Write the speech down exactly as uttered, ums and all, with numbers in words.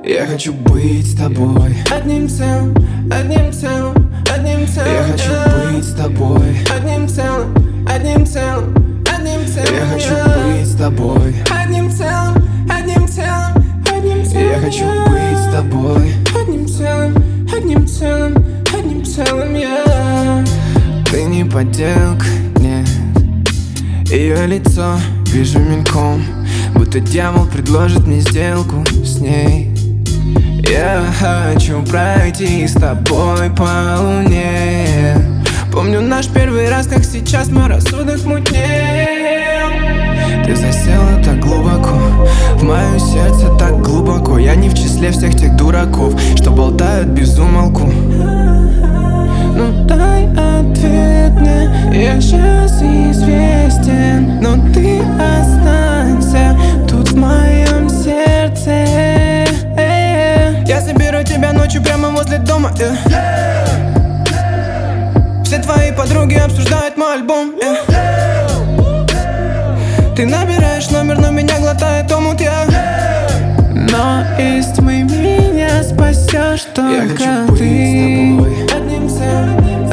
Я хочу быть с тобой одним целым, одним целым, одним целым. Я хочу быть с тобой одним целым, одним целым, одним целым. Я хочу быть с тобой одним целым, одним целым, одним целым. Я хочу быть с тобой одним целым, одним целым, одним целым. Я. Ты не подделка, нет. Ее лицо вижу мельком, будто дьявол предложит мне сделку с ней. Я хочу пройти с тобой по луне. Помню наш первый раз, как сейчас мой рассудок мутнел. Ты засела так глубоко, в мое сердце так глубоко. Я не в числе всех тех дураков, что болтают без умолку. Ну дай ответ мне, я сейчас известен. Но ты останься тут в моем сердце. Я соберу тебя ночью прямо возле дома, yeah. Все твои подруги обсуждают мой альбом, yeah. Ты набираешь номер, но меня глотает омут, я. Но из тьмы меня спасешь только Я хочу быть ты. с тобой Одним целым.